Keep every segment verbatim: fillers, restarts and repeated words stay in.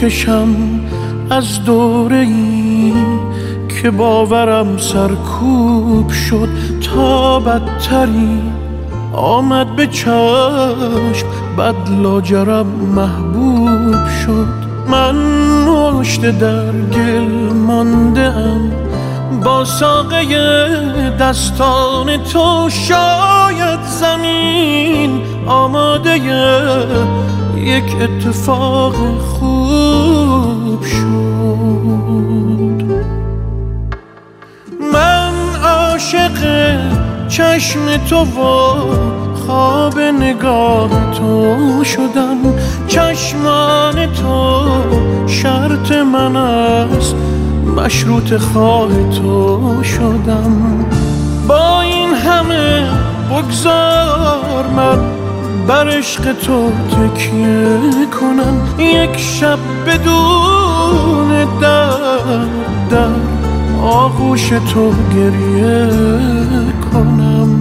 میکشم از دوره ای که باورم سرکوب شد تا بدتری آمد به چشم، بد لاجرم محبوب شد. من مشت در گل مانده‌ام با ساقه دستان تو، شاید زمین آماده یک اتفاق خوب شد. من عاشق چشم تو و خواب نگاه تو شدم، چشمان تو شرط من است، مشروط خواه تو شدم. با این همه بگذار من بر عشق تو تکیه کنم، یک شب بدون در در آغوش تو گریه کنم.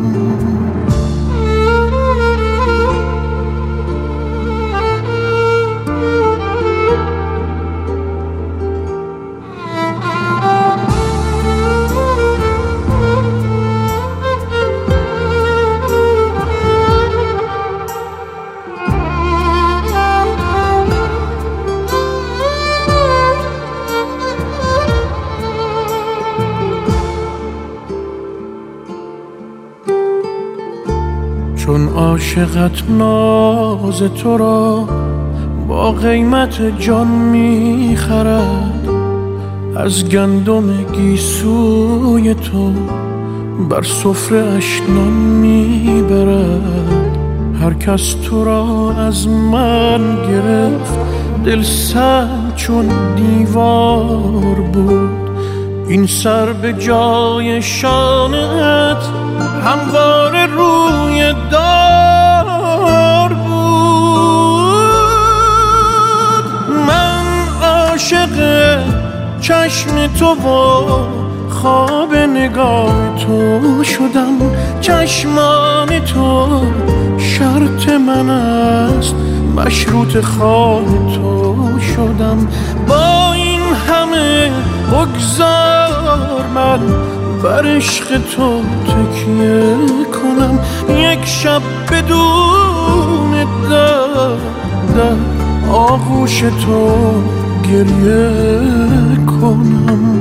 چون عاشقت ناز تو را با قیمت جان میخرد، از گندم گیسوی تو بر سفره اش نان میبرد. هر کس تو را از من گرفت، دل سرد چون دیوار بود. این سر به جای شانت هموار روی دار بود. من عاشق چشم تو و خواب نگاه تو شدم، چشمان تو شرط من است، مشروط خواه تو شدم. با این همه بگذار من بر عشق تو تکیه کنم، یک شب بدون در در آغوش تو گریه کنم.